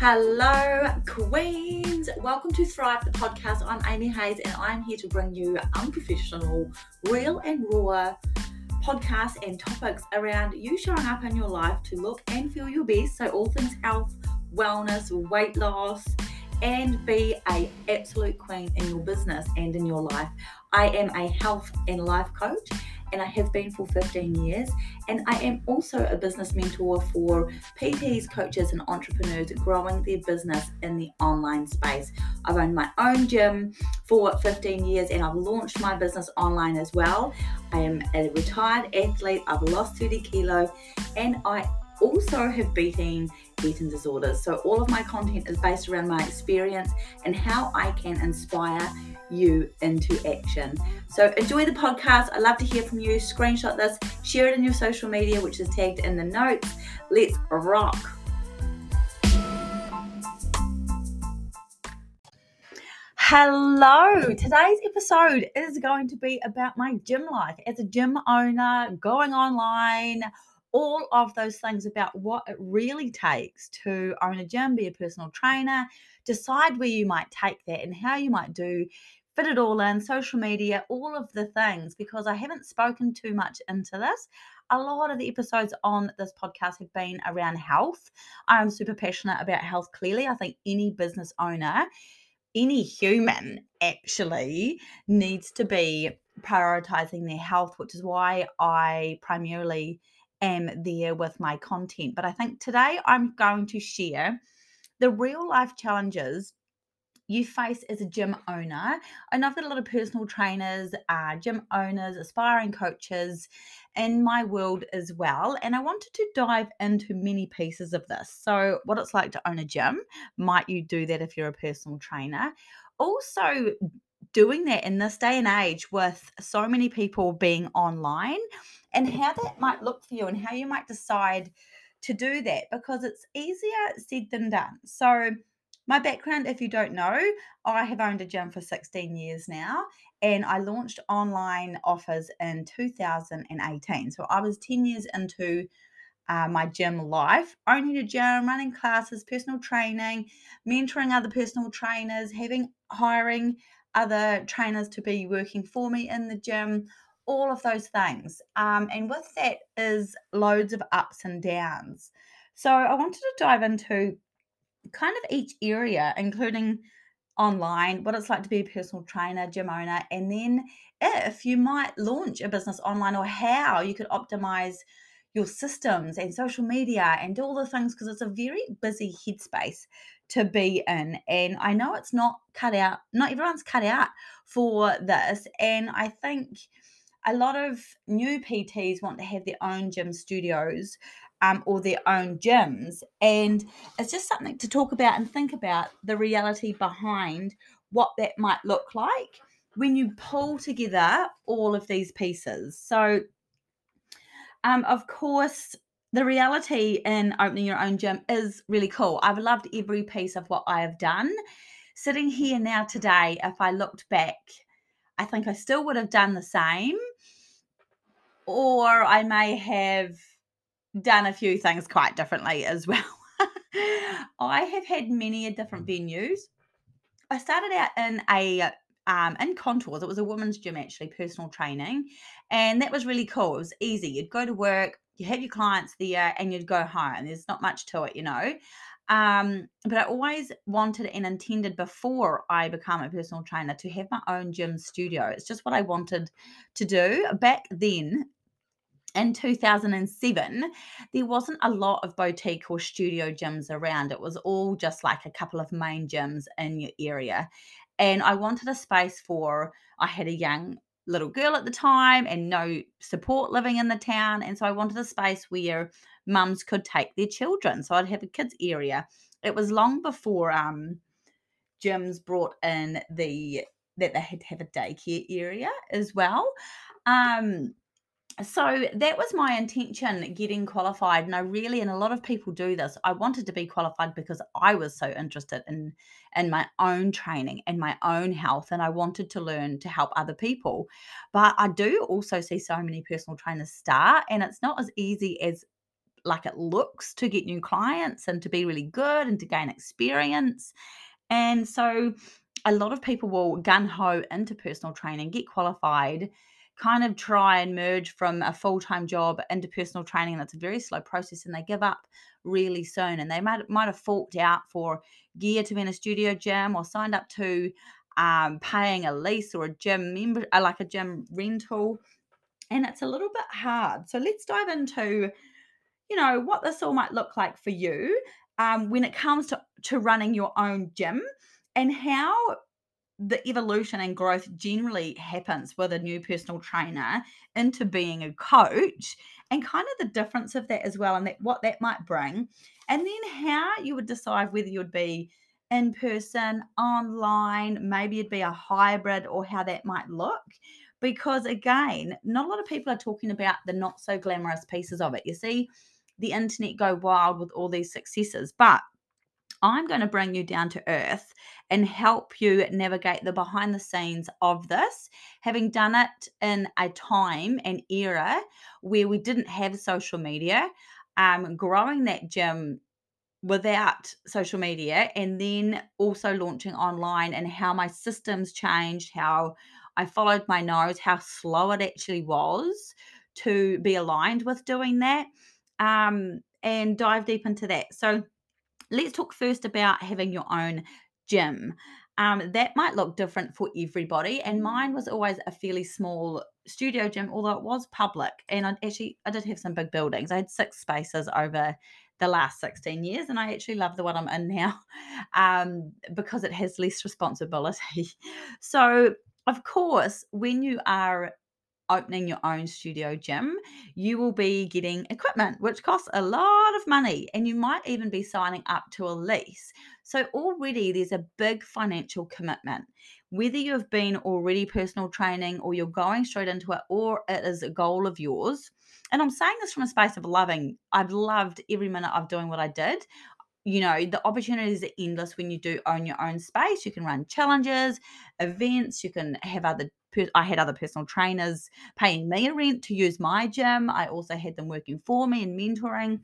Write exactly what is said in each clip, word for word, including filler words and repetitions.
Hello, Queens. Welcome to Thrive, the podcast. I'm Amy Hayes, and I'm here to bring you unprofessional, real and raw podcasts and topics around you showing up in your life to look and feel your best. So all things health, wellness, weight loss, and be a absolute queen in your business and in your life. I am a health and life coach, and I have been for fifteen years. And I am also a business mentor for P Ts, coaches, and entrepreneurs growing their business in the online space. I've owned my own gym for fifteen years, and I've launched my business online as well. I am a retired athlete. I've lost thirty kilo, and I also have beaten eating disorders. So all of my content is based around my experience and how I can inspire you into action. So enjoy the podcast. I love to hear from you. Screenshot this, share it in your social media, which is tagged in the notes. Let's rock. Hello. Today's episode is going to be about my gym life as a gym owner, going online, all of those things about what it really takes to own a gym, be a personal trainer, decide where you might take that and how you might do, fit it all in, social media, all of the things, because I haven't spoken too much into this. A lot of the episodes on this podcast have been around health. I'm super passionate about health, clearly. I think any business owner, any human actually needs to be prioritizing their health, which is why I primarily am there with my content. But I think today I'm going to share the real life challenges you face as a gym owner. I know I've got a lot of personal trainers, uh, gym owners, aspiring coaches in my world as well. And I wanted to dive into many pieces of this. So what it's like to own a gym. Might you do that if you're a personal trainer? Also, doing that in this day and age with so many people being online, and how that might look for you and how you might decide to do that, because it's easier said than done. So my background, if you don't know, I have owned a gym for sixteen years now, and I launched online offers in two thousand eighteen. So I was ten years into uh, my gym life, owning a gym, running classes, personal training, mentoring other personal trainers, having hiring other trainers to be working for me in the gym, all of those things. Um, and with that is loads of ups and downs. So I wanted to dive into kind of each area, including online, what it's like to be a personal trainer, gym owner, and then if you might launch a business online, or how you could optimize your systems and social media and all the things, because it's a very busy headspace to be in. And I know it's not cut out, not everyone's cut out for this. And I think a lot of new P Ts want to have their own gym studios um, or their own gyms. And it's just something to talk about and think about the reality behind what that might look like when you pull together all of these pieces. So, um, of course, the reality in opening your own gym is really cool. I've loved every piece of what I have done. Sitting here now today, if I looked back, I think I still would have done the same, or I may have done a few things quite differently as well. I have had many different venues. I started out in a um, in Contours. It was a women's gym, actually, personal training, and that was really cool. It was easy. You'd go to work, you have your clients there, and you'd go home. There's not much to it, you know. Um, but I always wanted and intended, before I become a personal trainer, to have my own gym studio. It's just what I wanted to do. Back then, in two thousand seven, there wasn't a lot of boutique or studio gyms around. It was all just like a couple of main gyms in your area. And I wanted a space for, I had a young little girl at the time and no support living in the town. And so I wanted a space where mums could take their children. So I'd have a kids area. It was long before um, gyms brought in the, that they had to have a daycare area as well. Um, So that was my intention, getting qualified. And I really, and a lot of people do this, I wanted to be qualified because I was so interested in, in my own training and my own health. And I wanted to learn to help other people. But I do also see so many personal trainers start, and it's not as easy as like it looks to get new clients and to be really good and to gain experience. And so a lot of people will gun ho into personal training, get qualified, kind of try and merge from a full time job into personal training. And it's a very slow process, and they give up really soon. And they might, might have forked out for gear to be in a studio gym, or signed up to um, paying a lease or a gym member, uh, like a gym rental. And it's a little bit hard. So let's dive into, you know, what this all might look like for you um, when it comes to, to running your own gym, and how the evolution and growth generally happens with a new personal trainer into being a coach, and kind of the difference of that as well, and that what that might bring. And then how you would decide whether you'd be in person, online, maybe it'd be a hybrid, or how that might look. Because again, not a lot of people are talking about the not so glamorous pieces of it. You see the internet go wild with all these successes, but I'm going to bring you down to earth and help you navigate the behind the scenes of this, having done it in a time and era where we didn't have social media, um, growing that gym without social media, and then also launching online, and how my systems changed, how I followed my nose, how slow it actually was to be aligned with doing that, um, and dive deep into that. So let's talk first about having your own gym. Um, that might look different for everybody, and mine was always a fairly small studio gym, although it was public. And I actually I did have some big buildings. I had six spaces over the last sixteen years, and I actually love the one I'm in now, um, because it has less responsibility. So, of course, when you are opening your own studio gym, you will be getting equipment, which costs a lot of money, and you might even be signing up to a lease. So, already there's a big financial commitment. Whether you've been already personal training, or you're going straight into it, or it is a goal of yours. And I'm saying this from a space of loving. I've loved every minute of doing what I did. You know, the opportunities are endless when you do own your own space. You can run challenges, events, you can have other per- I had other personal trainers paying me a rent to use my gym. I also had them working for me and mentoring,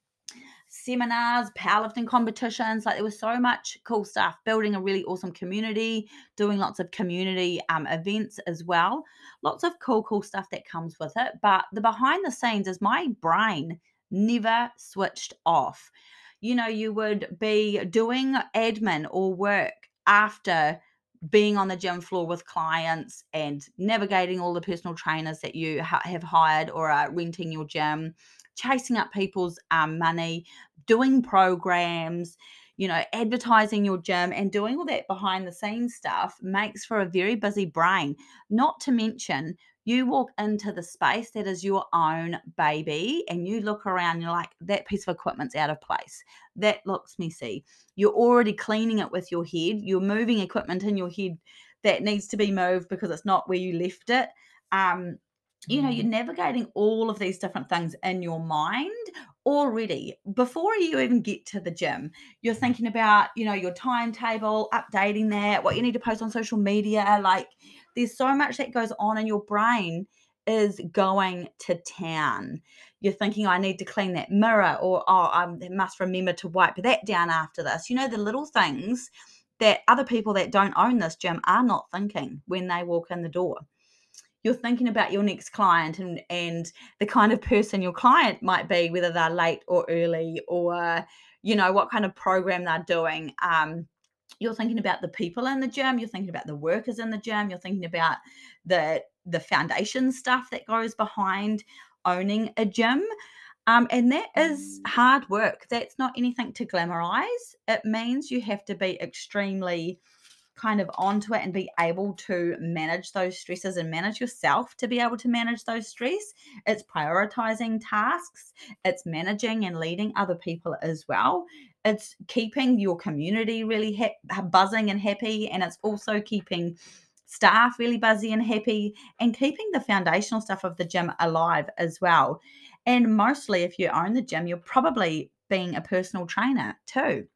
seminars, powerlifting competitions. Like, there was so much cool stuff, building a really awesome community, doing lots of community um, events as well. Lots of cool, cool stuff that comes with it. But the behind the scenes is my brain never switched off. You know, you would be doing admin or work after being on the gym floor with clients, and navigating all the personal trainers that you ha- have hired or are renting your gym, chasing up people's um, money, doing programs, you know, advertising your gym, and doing all that behind the scenes stuff makes for a very busy brain. Not to mention, you walk into the space that is your own baby, and you look around, you're like, that piece of equipment's out of place. That looks messy. You're already cleaning it with your head. You're moving equipment in your head that needs to be moved because it's not where you left it. Um, you know, you're navigating all of these different things in your mind already before you even get to the gym. You're thinking about, you know, your timetable, updating that, what you need to post on social media. Like, there's so much that goes on, in your brain is going to town. You're thinking, I need to clean that mirror, or oh, I must remember to wipe that down after this. You know, the little things that other people that don't own this gym are not thinking when they walk in the door. You're thinking about your next client, and and the kind of person your client might be, whether they're late or early, or you know, what kind of program they're doing. Um, you're thinking about the people in the gym. You're thinking about the workers in the gym. You're thinking about the the foundation stuff that goes behind owning a gym. Um, and that is hard work. That's not anything to glamorize. It means you have to be extremely kind of onto it, and be able to manage those stresses, and manage yourself to be able to manage those stress. It's prioritizing tasks, it's managing and leading other people as well. It's keeping your community really ha- buzzing and happy, and it's also keeping staff really buzzy and happy, and keeping the foundational stuff of the gym alive as well. And mostly, if you own the gym, you're probably being a personal trainer too.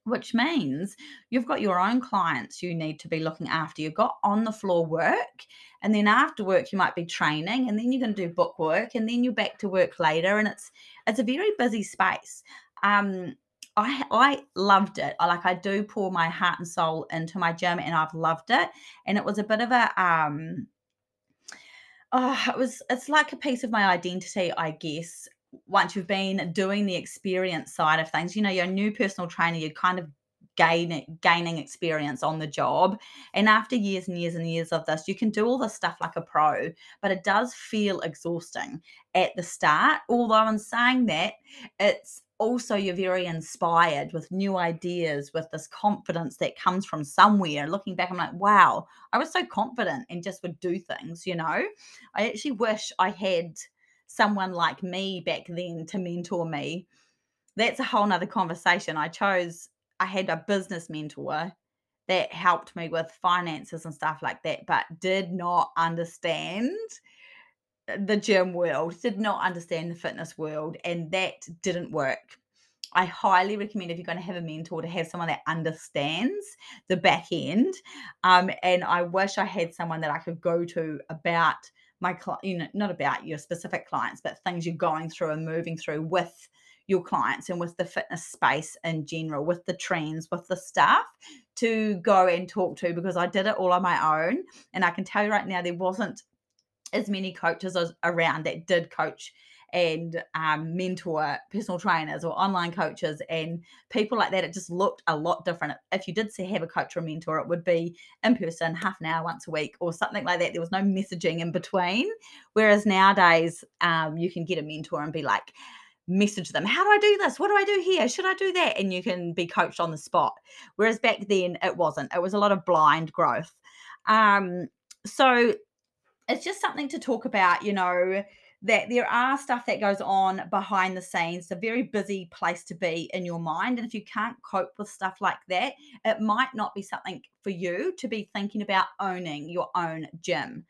which means you've got your own clients you need to be looking after. You've got on the floor work, and then after work you might be training, and then you're going to do book work, and then you're back to work later, and it's it's a very busy space. Um, I I loved it. I like I do pour my heart and soul into my gym, and I've loved it. And it was a bit of a um oh, it was it's like a piece of my identity, I guess. Once you've been doing the experience side of things, you know, you're a new personal trainer, you're kind of gain, gaining experience on the job. And after years and years and years of this, you can do all this stuff like a pro, but it does feel exhausting at the start. Although in saying that, it's also you're very inspired with new ideas, with this confidence that comes from somewhere. Looking back, I'm like, wow, I was so confident and just would do things, you know. I actually wish I had someone like me back then to mentor me. That's a whole nother conversation. I chose, I had a business mentor that helped me with finances and stuff like that, but did not understand the gym world, did not understand the fitness world, and that didn't work. I highly recommend, if you're going to have a mentor, to have someone that understands the back end. Um, and I wish I had someone that I could go to about my, cli- you know, not about your specific clients, but things you're going through and moving through with your clients and with the fitness space in general, with the trends, with the stuff to go and talk to, because I did it all on my own. And I can tell you right now, there wasn't as many coaches as around that did coach and um, mentor personal trainers or online coaches and people like that. It just looked a lot different. If you did say have a coach or a mentor, it would be in person, half an hour once a week or something like that. There was no messaging in between. Whereas nowadays, um, you can get a mentor and be like, message them, how do I do this? What do I do here? Should I do that? And you can be coached on the spot. Whereas back then, it wasn't. It was a lot of blind growth. Um, so it's just something to talk about, you know, that there are stuff that goes on behind the scenes. It's a very busy place to be in your mind. And if you can't cope with stuff like that, it might not be something for you to be thinking about owning your own gym.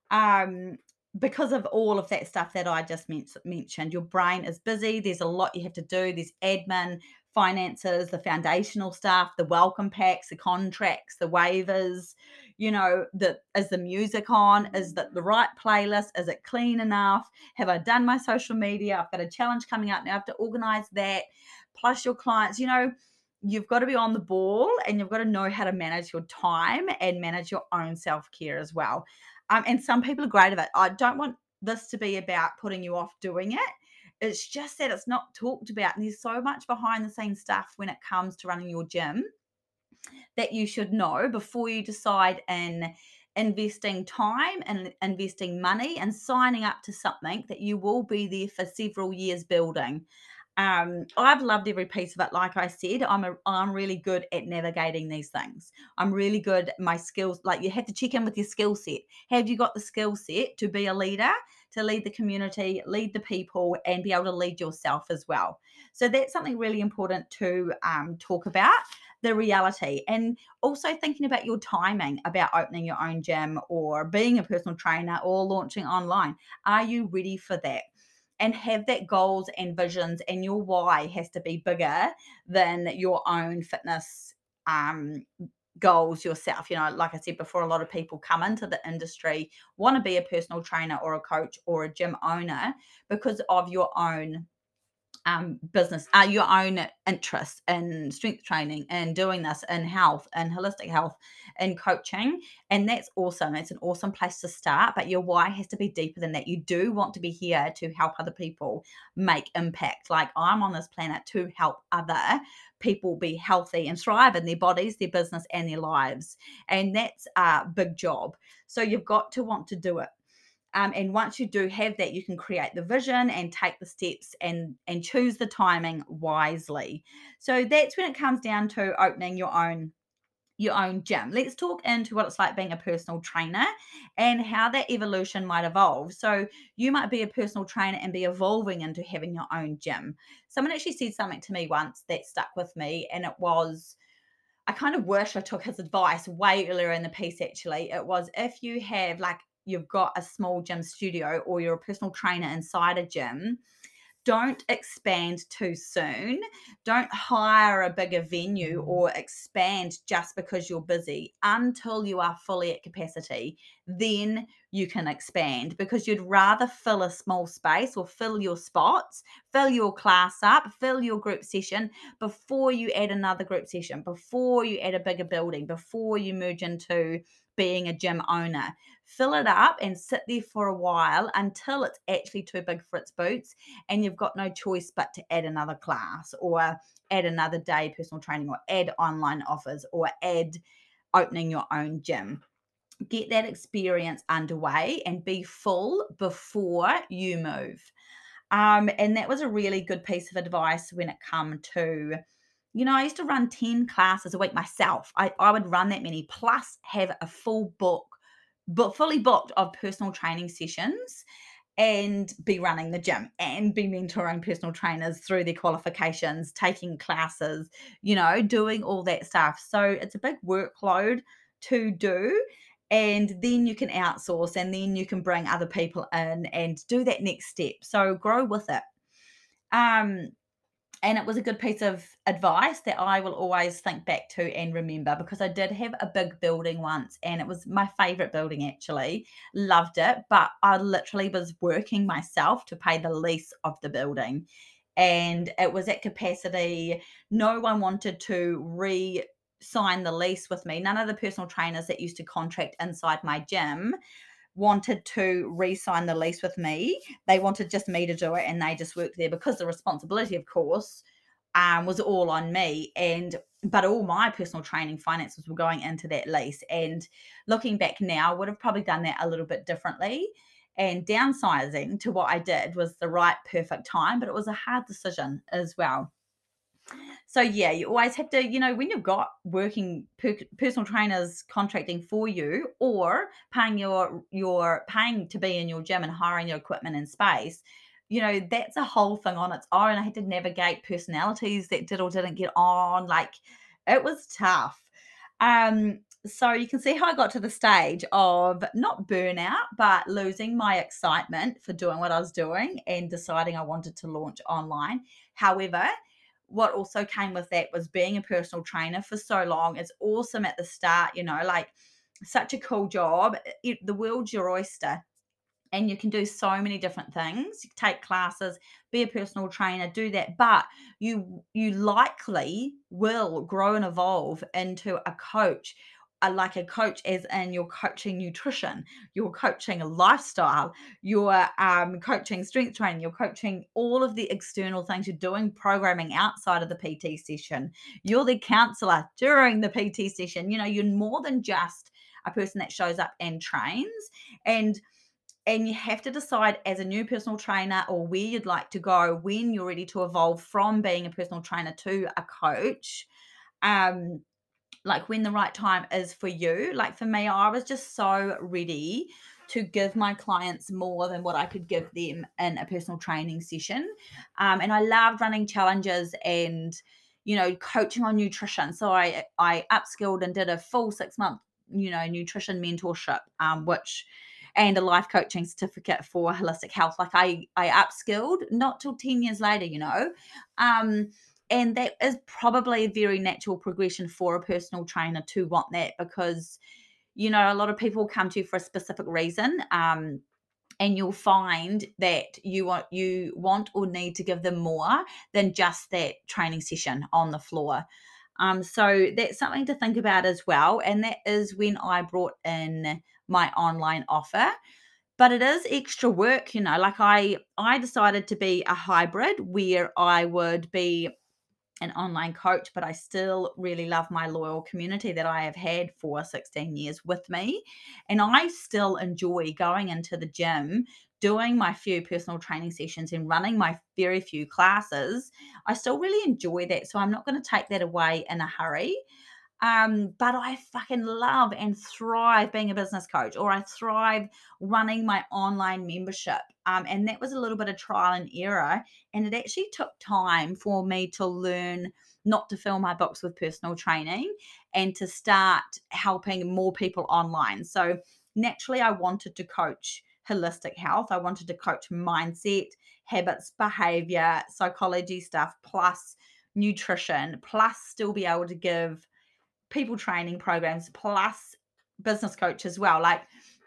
Um, because of all of that stuff that I just men- mentioned, your brain is busy. There's a lot you have to do. There's admin, finances, the foundational stuff, the welcome packs, the contracts, the waivers. You know, the is the music on? Is that the right playlist? Is it clean enough? Have I done my social media? I've got a challenge coming up now. I have to organize that. Plus your clients, you know, you've got to be on the ball and you've got to know how to manage your time and manage your own self-care as well. Um, and some people are great at it. I don't want this to be about putting you off doing it. It's just that it's not talked about. And there's so much behind the scenes stuff when it comes to running your gym that you should know before you decide in investing time and investing money and signing up to something that you will be there for several years building. Um, I've loved every piece of it. Like I said, I'm a, I'm really good at navigating these things. I'm really good at my skills. Like you have to check in with your skill set. Have you got the skill set to be a leader, to lead the community, lead the people, and be able to lead yourself as well? So that's something really important to um, talk about, the reality, and also thinking about your timing about opening your own gym or being a personal trainer or launching online. Are you ready for that? And have that goals and visions, and your why has to be bigger than your own fitness um, goals yourself. You know, like I said before, a lot of people come into the industry, want to be a personal trainer or a coach or a gym owner because of your own um, business, uh, your own interests in strength training and doing this in health and holistic health and coaching. And that's awesome. It's an awesome place to start. But your why has to be deeper than that. You do want to be here to help other people make impact. Like I'm on this planet to help other people be healthy and thrive in their bodies, their business, and their lives. And that's a big job. So you've got to want to do it. Um, and once you do have that, you can create the vision and take the steps and and choose the timing wisely. So that's when it comes down to opening your own your own gym. Let's talk into what it's like being a personal trainer and how that evolution might evolve. So you might be a personal trainer and be evolving into having your own gym. Someone actually said something to me once that stuck with me, and it was, I kind of wish I took his advice way earlier in the piece, actually. It was, if you have like, you've got a small gym studio or you're a personal trainer inside a gym, don't expand too soon. Don't hire a bigger venue or expand just because you're busy until you are fully at capacity. Then you can expand, because you'd rather fill a small space or fill your spots, fill your class up, fill your group session before you add another group session, before you add a bigger building, before you merge into being a gym owner. Fill it up and sit there for a while until it's actually too big for its boots, and you've got no choice but to add another class or add another day personal training or add online offers or add opening your own gym. Get that experience underway and be full before you move. Um, and that was a really good piece of advice when it come to, you know, I used to run ten classes a week myself. I, I would run that many plus have a full book, but fully booked of personal training sessions, and be running the gym and be mentoring personal trainers through their qualifications, taking classes, you know, doing all that stuff. So it's a big workload to do. And then you can outsource, and then you can bring other people in and do that next step. So grow with it. Um, and it was a good piece of advice that I will always think back to and remember, because I did have a big building once, and it was my favorite building actually. Loved it, but I literally was working myself to pay the lease of the building. And it was at capacity. No one wanted to re sign the lease with me. None of the personal trainers that used to contract inside my gym wanted to re-sign the lease with me. They wanted just me to do it, and they just worked there because the responsibility, of course, um, was all on me. And but all my personal training finances were going into that lease. And looking back now, I would have probably done that a little bit differently. And downsizing to what I did was the right, perfect time, but it was a hard decision as well. So yeah, you always have to, you know, when you've got working per- personal trainers contracting for you, or paying your your paying to be in your gym and hiring your equipment and space, you know, that's a whole thing on its own. I had to navigate personalities that did or didn't get on. Like, it was tough. Um, so you can see how I got to the stage of not burnout, but losing my excitement for doing what I was doing and deciding I wanted to launch online. However, what also came with that was being a personal trainer for so long. It's awesome at the start, you know, like, such a cool job. It, the world's your oyster, and you can do so many different things. You take classes, be a personal trainer, do that, but you you likely will grow and evolve into a coach. Uh, like a coach, as in you're coaching nutrition, you're coaching a lifestyle, you're um, coaching strength training, you're coaching all of the external things. You're doing programming outside of the P T session. You're the counselor during the P T session. You know, you're more than just a person that shows up and trains. And and you have to decide as a new personal trainer, or where you'd like to go when you're ready to evolve from being a personal trainer to a coach. Um, like, when the right time is for you. Like, for me, I was just so ready to give my clients more than what I could give them in a personal training session. Um, and I loved running challenges and, you know, coaching on nutrition. So I I upskilled and did a full six month, you know, nutrition mentorship, um, which and a life coaching certificate for holistic health. Like, I I upskilled not till ten years later, you know. Um, and that is probably a very natural progression for a personal trainer to want that, because, you know, a lot of people come to you for a specific reason. Um, and you'll find that you want you want or need to give them more than just that training session on the floor. Um, so that's something to think about as well. And that is when I brought in my online offer. But it is extra work, you know. Like, I I decided to be a hybrid where I would be an online coach, but I still really love my loyal community that I have had for sixteen years with me. And I still enjoy going into the gym, doing my few personal training sessions and running my very few classes. I still really enjoy that. So I'm not going to take that away in a hurry. Um, but I fucking love and thrive being a business coach, or I thrive running my online membership. Um, and that was a little bit of trial and error. And it actually took time for me to learn not to fill my books with personal training and to start helping more people online. So naturally, I wanted to coach holistic health. I wanted to coach mindset, habits, behavior, psychology stuff, plus nutrition, plus still be able to give people training programs, plus business coach as well. Like,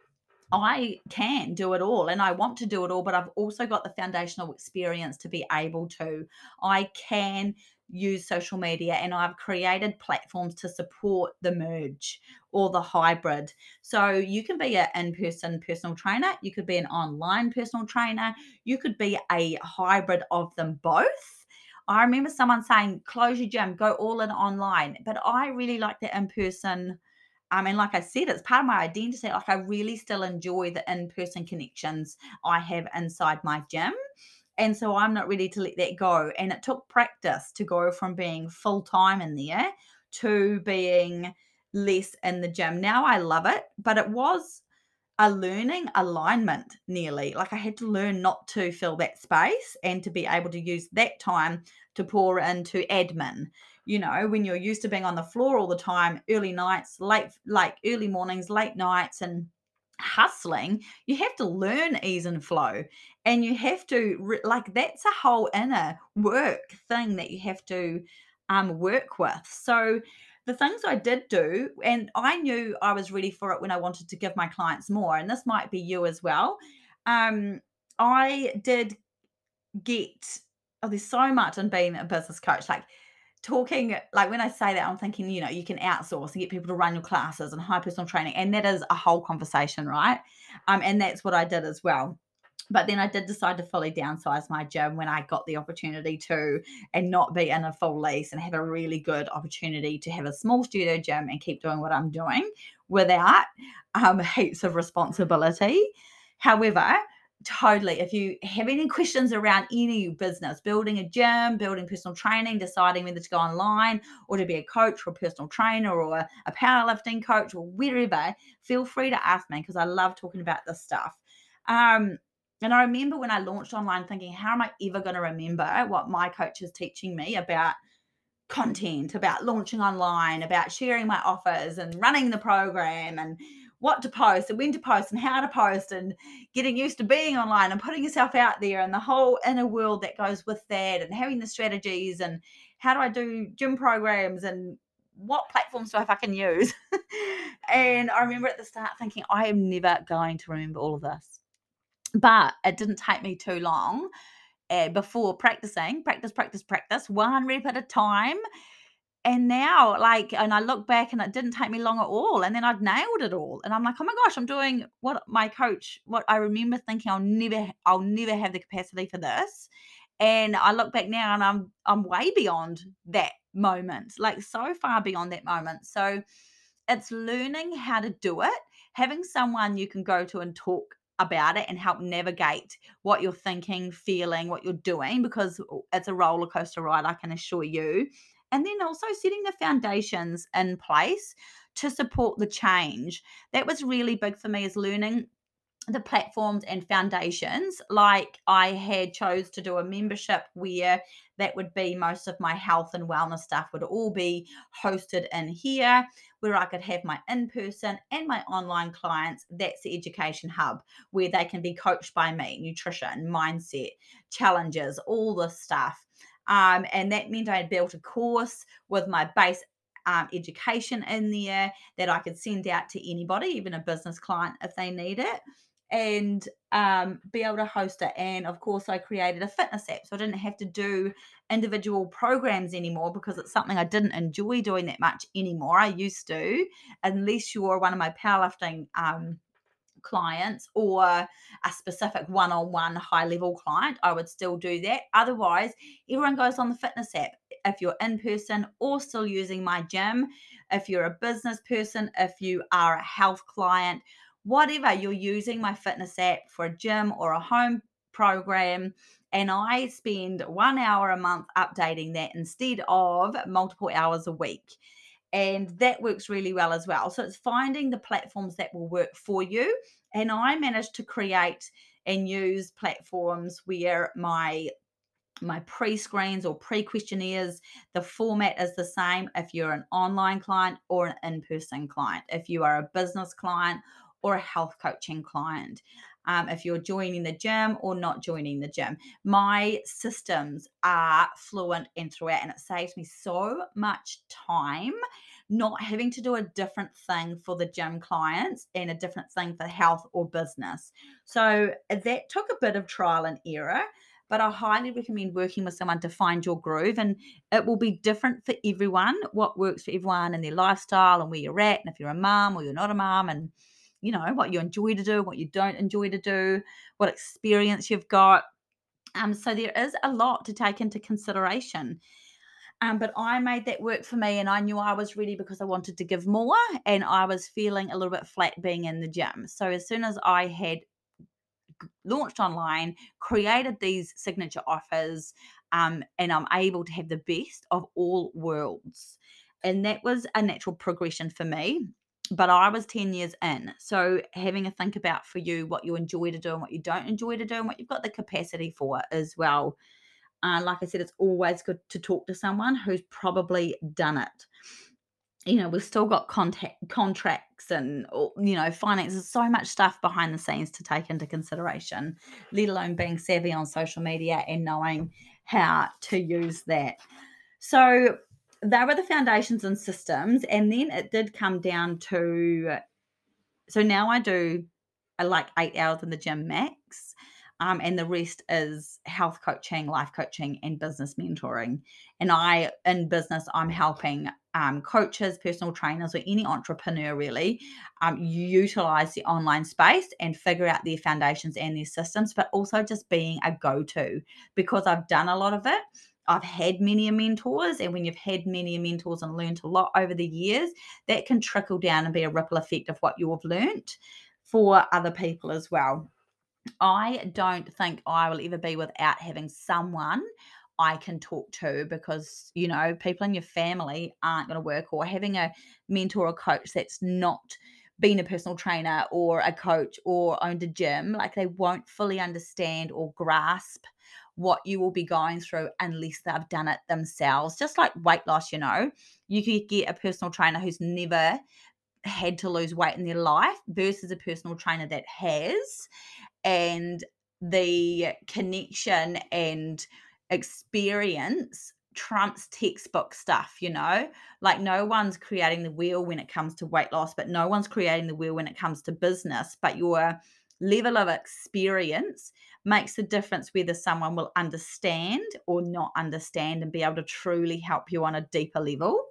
I can do it all and I want to do it all, but I've also got the foundational experience to be able to. I can use social media and I've created platforms to support the merge or the hybrid. So you can be an in-person personal trainer, you could be an online personal trainer, you could be a hybrid of them both. I remember someone saying, close your gym, go all in online. But I really like the in-person. I mean, like I said, it's part of my identity. Like, I really still enjoy the in-person connections I have inside my gym. And so I'm not ready to let that go. And it took practice to go from being full time in there to being less in the gym. Now I love it, but it was a learning alignment nearly. Like, I had to learn not to fill that space and to be able to use that time to pour into admin. You know, when you're used to being on the floor all the time, early nights, late, like early mornings, late nights, and hustling, you have to learn ease and flow. And you have to, re- like, that's a whole inner work thing that you have to um, work with. So, the things I did do, and I knew I was ready for it when I wanted to give my clients more, and this might be you as well. Um, I did get, oh, there's so much in being a business coach. Like, talking, like, when I say that, I'm thinking, you know, you can outsource and get people to run your classes and hire personal training, and that is a whole conversation, right? Um, and that's what I did as well. But then I did decide to fully downsize my gym when I got the opportunity to, and not be in a full lease, and have a really good opportunity to have a small studio gym and keep doing what I'm doing without um, heaps of responsibility. However, totally, if you have any questions around any business, building a gym, building personal training, deciding whether to go online or to be a coach or a personal trainer or a, a powerlifting coach or wherever, feel free to ask me, because I love talking about this stuff. Um, and I remember when I launched online thinking, how am I ever going to remember what my coach is teaching me about content, about launching online, about sharing my offers and running the program, and what to post and when to post and how to post, and getting used to being online and putting yourself out there, and the whole inner world that goes with that, and having the strategies, and how do I do gym programs, and what platforms do I fucking use? And I remember at the start thinking, I am never going to remember all of this. But it didn't take me too long uh, before practicing, practice, practice, practice, one rep at a time. And now, like, and I look back and it didn't take me long at all. And then I'd nailed it all. And I'm like, oh my gosh, I'm doing what my coach, what I remember thinking I'll never, I'll never have the capacity for this. And I look back now and I'm, I'm way beyond that moment, like so far beyond that moment. So it's learning how to do it, having someone you can go to and talk about it and help navigate what you're thinking, feeling, what you're doing, because it's a roller coaster ride, I can assure you. And then also setting the foundations in place to support the change. That was really big for me, is learning the platforms and foundations. Like, I had chose to do a membership where that would be most of my health and wellness stuff would all be hosted in here, where I could have my in-person and my online clients. That's the education hub where they can be coached by me, nutrition, mindset, challenges, all this stuff. Um, and that meant I had built a course with my base um, education in there that I could send out to anybody, even a business client, if they need it, and um, be able to host it. And of course, I created a fitness app, so I didn't have to do individual programs anymore, because it's something I didn't enjoy doing that much anymore. I used to, unless you're one of my powerlifting um, clients or a specific one-on-one high level client, I would still do that. Otherwise, everyone goes on the fitness app. If you're in person or still using my gym, if you're a business person, if you are a health client, whatever, you're using my fitness app for a gym or a home program. And I spend one hour a month updating that instead of multiple hours a week. And that works really well as well. So it's finding the platforms that will work for you. And I managed to create and use platforms where my my pre-screens or pre-questionnaires, the format is the same if you're an online client or an in-person client, if you are a business client or a health coaching client. um, if you're joining the gym or not joining the gym. My systems are fluent and throughout, and it saves me so much time not having to do a different thing for the gym clients and a different thing for health or business. So that took a bit of trial and error, but I highly recommend working with someone to find your groove. And it will be different for everyone, what works for everyone and their lifestyle and where you're at. And if you're a mom or you're not a mom, and you know what you enjoy to do, what you don't enjoy to do, what experience you've got. Um, so there is a lot to take into consideration. Um, but I made that work for me, and I knew I was ready because I wanted to give more, and I was feeling a little bit flat being in the gym. So as soon as I had launched online, created these signature offers, um, and I'm able to have the best of all worlds. And that was a natural progression for me. But I was ten years in. So having a think about for you what you enjoy to do and what you don't enjoy to do and what you've got the capacity for as well. Uh, like I said, it's always good to talk to someone who's probably done it. You know, we've still got contact contracts and or, you know, finances, so much stuff behind the scenes to take into consideration, let alone being savvy on social media and knowing how to use that. So they were the foundations and systems. And then it did come down to, so now I do uh, like eight hours in the gym max. Um, and the rest is health coaching, life coaching, and business mentoring. And I, in business, I'm helping um, coaches, personal trainers, or any entrepreneur really um, utilize the online space and figure out their foundations and their systems, but also just being a go to because I've done a lot of it. I've had many mentors, and when you've had many mentors and learned a lot over the years, that can trickle down and be a ripple effect of what you've learned for other people as well. I don't think I will ever be without having someone I can talk to because, you know, people in your family aren't going to work, or having a mentor or coach that's not been a personal trainer or a coach or owned a gym, like they won't fully understand or grasp what you will be going through unless they've done it themselves. Just like weight loss, you know, you could get a personal trainer who's never had to lose weight in their life versus a personal trainer that has, and the connection and experience trumps textbook stuff, you know? Like no one's creating the wheel when it comes to weight loss, but no one's creating the wheel when it comes to business. But your level of experience makes a difference whether someone will understand or not understand and be able to truly help you on a deeper level.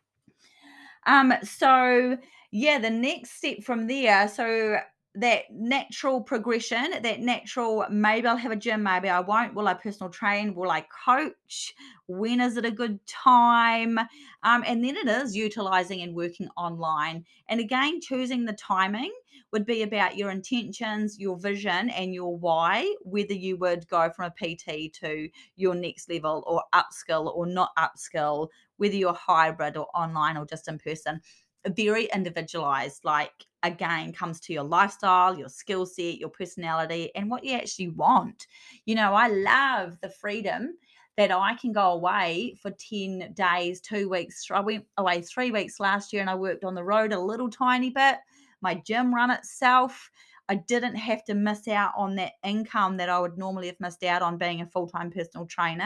Um, so yeah, the next step from there, so that natural progression, that natural, maybe I'll have a gym, maybe I won't. Will I personal train? Will I coach? When is it a good time? Um, and then it is utilizing and working online. And again, choosing the timing would be about your intentions, your vision, and your why, whether you would go from a P T to your next level or upskill or not upskill, whether you're hybrid or online or just in person. Very individualized, like again, comes to your lifestyle, your skill set, your personality, and what you actually want. You know, I love the freedom that I can go away for ten days, two weeks. I went away three weeks last year and I worked on the road a little tiny bit. My gym run itself. I didn't have to miss out on that income that I would normally have missed out on being a full time personal trainer.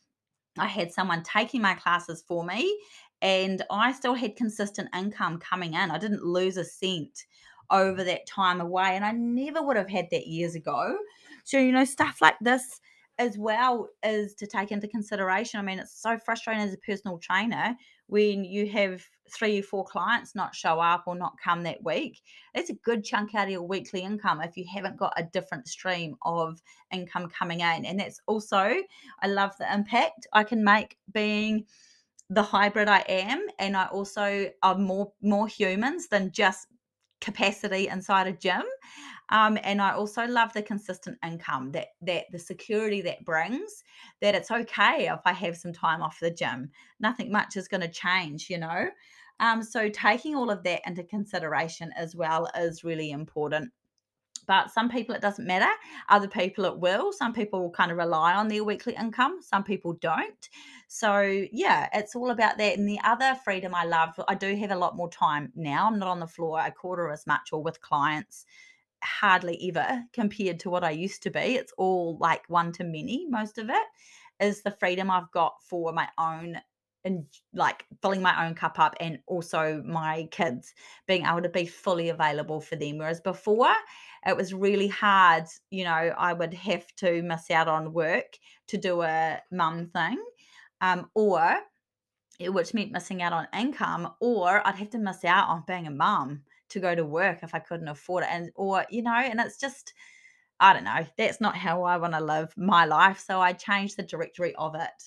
I had someone taking my classes for me, and I still had consistent income coming in. I didn't lose a cent over that time away, and I never would have had that years ago. So, you know, stuff like this as well is to take into consideration. I mean, it's so frustrating as a personal trainer when you have three or four clients not show up or not come that week. That's a good chunk out of your weekly income if you haven't got a different stream of income coming in. And that's also, I love the impact I can make being the hybrid I am, and I also are more more humans than just capacity inside a gym. Um, and I also love the consistent income that that the security that brings. That it's okay if I have some time off the gym. Nothing much is going to change, you know. Um, so taking all of that into consideration as well is really important. But some people it doesn't matter. Other people it will. Some people will kind of rely on their weekly income. Some people don't. So yeah, it's all about that. And the other freedom I love, I do have a lot more time now. I'm not on the floor a quarter as much or with clients hardly ever compared to what I used to be. It's all like one to many. Most of it is the freedom I've got for my own, and like filling my own cup up, and also my kids being able to be fully available for them. Whereas before, it was really hard. You know, I would have to miss out on work to do a mum thing, um, or it which meant missing out on income, or I'd have to miss out on being a mum to go to work if I couldn't afford it. And or, you know, and it's just, I don't know, that's not how I want to live my life. So I changed the directory of it.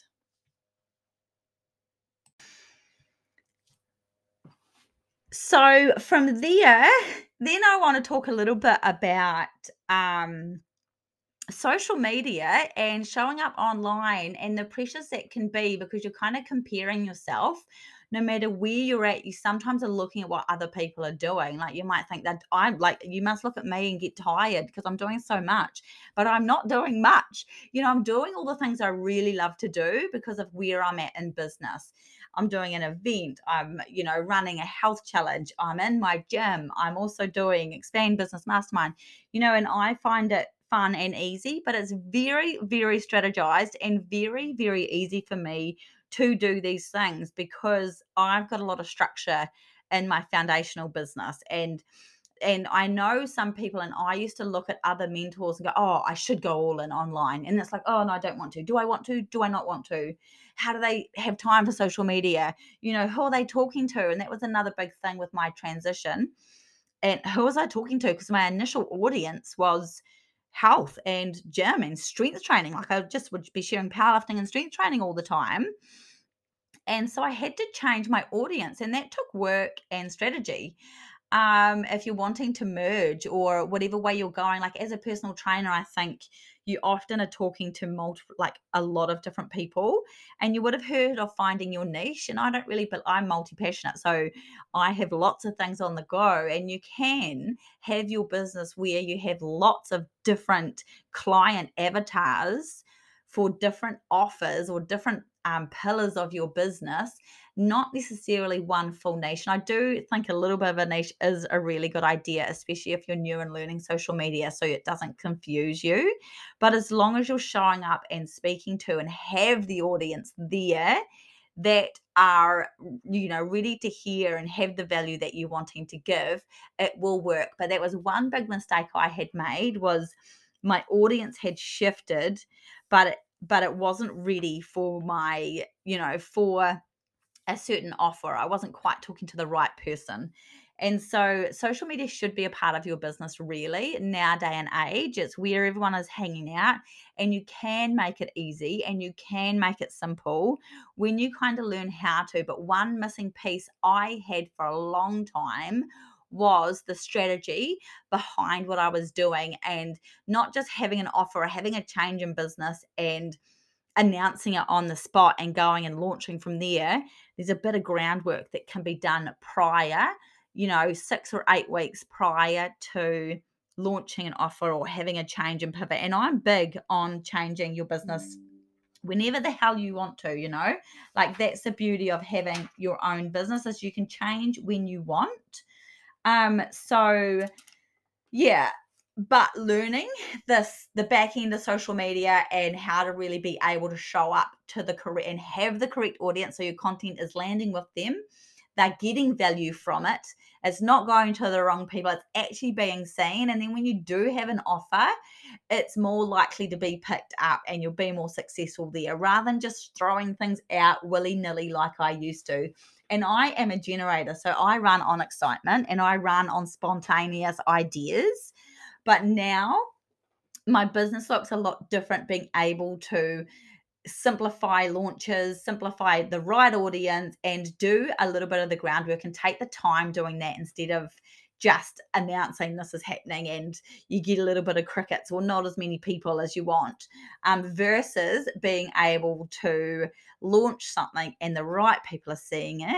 So from there, then I want to talk a little bit about um social media and showing up online and the pressures that can be, because you're kind of comparing yourself no matter where you're at. You sometimes are looking at what other people are doing. Like, you might think that I'm like, you must look at me and get tired because I'm doing so much, but I'm not doing much. You know, I'm doing all the things I really love to do because of where I'm at in business. I'm doing an event. I'm, you know, running a health challenge. I'm in my gym. I'm also doing Expand Business Mastermind, you know, and I find it fun and easy, but it's very, very strategized and very, very easy for me to do these things because I've got a lot of structure in my foundational business. And and I know some people, and I used to look at other mentors and go, oh, I should go all in online. And it's like, oh, no, I don't want to. Do I want to? Do I not want to? How do they have time for social media? You know, who are they talking to? And that was another big thing with my transition. And who was I talking to? Because my initial audience was health and gym and strength training. Like, I just would be sharing powerlifting and strength training all the time. And so I had to change my audience, and that took work and strategy. Um, if you're wanting to merge or whatever way you're going, like as a personal trainer, I think you often are talking to multiple, like a lot of different people, and you would have heard of finding your niche. And I don't really, but I'm multi passionate. So I have lots of things on the go, and you can have your business where you have lots of different client avatars for different offers or different um, pillars of your business, not necessarily one full niche. And I do think a little bit of a niche is a really good idea, especially if you're new and learning social media, so it doesn't confuse you. But as long as you're showing up and speaking to and have the audience there that are, you know, ready to hear and have the value that you're wanting to give, it will work. But that was one big mistake I had made, was my audience had shifted, but it, but it wasn't ready for my, you know, for a certain offer. I wasn't quite talking to the right person. And so social media should be a part of your business, really, now day and age. It's where everyone is hanging out, and you can make it easy and you can make it simple when you kind of learn how to. But one missing piece I had for a long time was the strategy behind what I was doing, and not just having an offer or having a change in business and announcing it on the spot and going and launching from there. There's a bit of groundwork that can be done prior, you know, six or eight weeks prior to launching an offer or having a change and pivot. And I'm big on changing your business whenever the hell you want to, you know, like that's the beauty of having your own business, is you can change when you want. Um, so yeah, but learning this, the back end of social media, and how to really be able to show up to the correct and have the correct audience, so your content is landing with them, they're getting value from it, it's not going to the wrong people, it's actually being seen. And then when you do have an offer, it's more likely to be picked up and you'll be more successful there, rather than just throwing things out willy-nilly like I used to. And I am a generator, so I run on excitement and I run on spontaneous ideas. But now my business looks a lot different, being able to simplify launches, simplify the right audience, and do a little bit of the groundwork and take the time doing that, instead of just announcing this is happening and you get a little bit of crickets or not as many people as you want, um, versus being able to launch something and the right people are seeing it,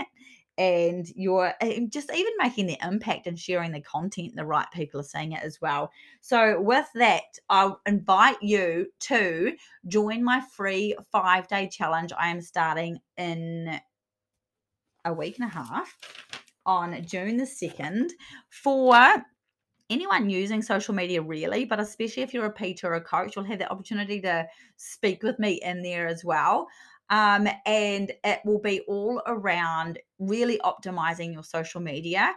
and you're and just even making the impact and sharing the content, the right people are seeing it as well. So with that, I'll invite you to join my free five-day challenge I am starting in a week and a half on June the second for anyone using social media really, but especially if you're a P T or a coach, you'll have the opportunity to speak with me in there as well. Um, and it will be all around really optimizing your social media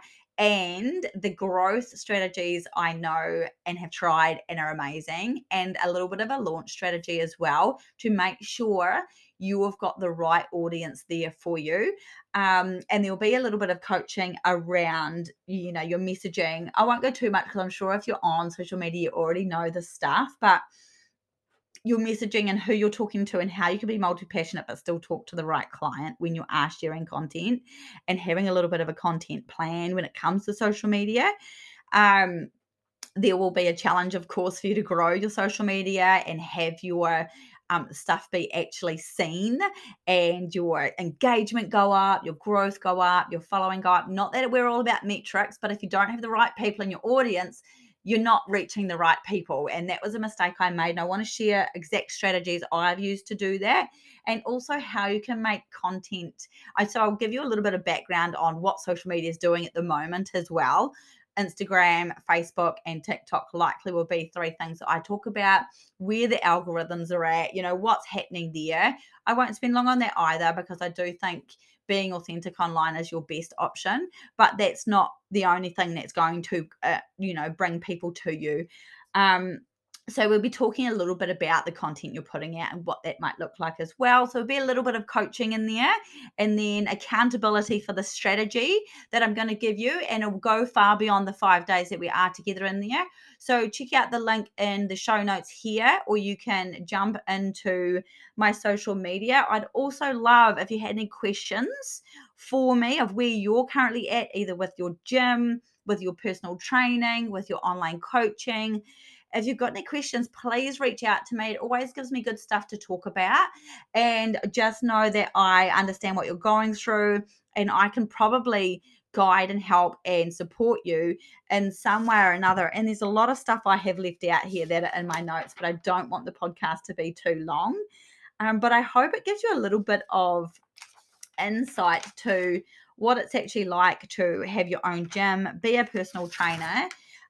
and the growth strategies I know and have tried and are amazing, and a little bit of a launch strategy as well to make sure you have got the right audience there for you. Um, and there'll be a little bit of coaching around, you know, your messaging. I won't go too much because I'm sure if you're on social media, you already know the stuff, but your messaging and who you're talking to and how you can be multi-passionate but still talk to the right client when you are sharing content, and having a little bit of a content plan when it comes to social media. Um, there will be a challenge, of course, for you to grow your social media and have your um, stuff be actually seen and your engagement go up, your growth go up, your following go up. Not that we're all about metrics, but if you don't have the right people in your audience, you're not reaching the right people. And that was a mistake I made. And I want to share exact strategies I've used to do that, and also how you can make content. I, so I'll give you a little bit of background on what social media is doing at the moment as well. Instagram, Facebook, and TikTok likely will be three things that I talk about, where the algorithms are at, you know, what's happening there. I won't spend long on that either because I do think being authentic online is your best option, but that's not the only thing that's going to, uh, you know, bring people to you. Um, so we'll be talking a little bit about the content you're putting out and what that might look like as well. So there'll be a little bit of coaching in there, and then accountability for the strategy that I'm going to give you, and it will go far beyond the five days that we are together in there. So check out the link in the show notes here, or you can jump into my social media. I'd also love if you had any questions for me of where you're currently at, either with your gym, with your personal training, with your online coaching. If you've got any questions, please reach out to me. It always gives me good stuff to talk about. And just know that I understand what you're going through, and I can probably guide and help and support you in some way or another. And there's a lot of stuff I have left out here that are in my notes, but I don't want the podcast to be too long. Um, but I hope it gives you a little bit of insight to what it's actually like to have your own gym, be a personal trainer,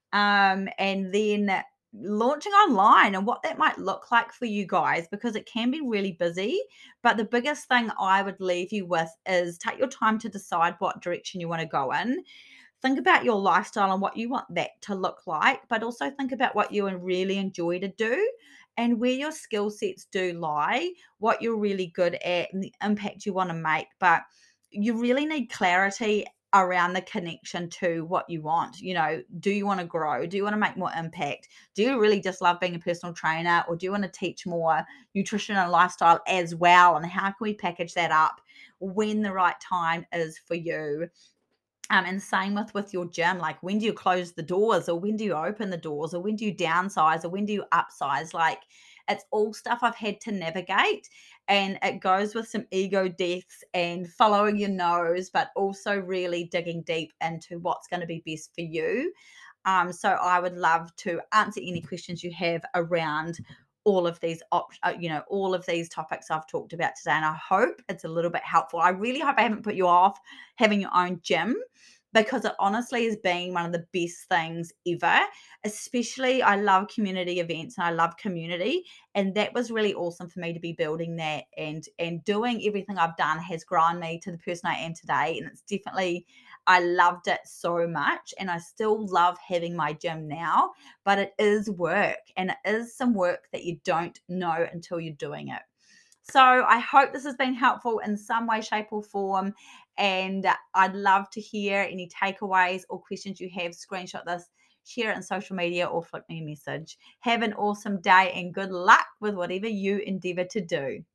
um, and then launching online and what that might look like for you guys, because it can be really busy. But the biggest thing I would leave you with is take your time to decide what direction you want to go in. Think about your lifestyle and what you want that to look like, but also think about what you really enjoy to do and where your skill sets do lie, what you're really good at, and the impact you want to make. But you really need clarity around the connection to what you want. You know, do you want to grow? Do you want to make more impact? Do you really just love being a personal trainer, or do you want to teach more nutrition and lifestyle as well? And how can we package that up when the right time is for you? Um, and same with with your gym, like when do you close the doors, or when do you open the doors, or when do you downsize, or when do you upsize? Like, it's all stuff I've had to navigate, and it goes with some ego deaths and following your nose, but also really digging deep into what's going to be best for you. Um, so I would love to answer any questions you have around all of these op- uh, you know, all of these topics I've talked about today, and I hope it's a little bit helpful. I really hope I haven't put you off having your own gym, because it honestly has been one of the best things ever. Especially, I love community events and I love community, and that was really awesome for me to be building that, and and doing everything I've done has grown me to the person I am today. And it's definitely, I loved it so much, and I still love having my gym now, but it is work, and it is some work that you don't know until you're doing it. So I hope this has been helpful in some way, shape, or form. And I'd love to hear any takeaways or questions you have. Screenshot this, share it on social media, or flick me a message. Have an awesome day and good luck with whatever you endeavor to do.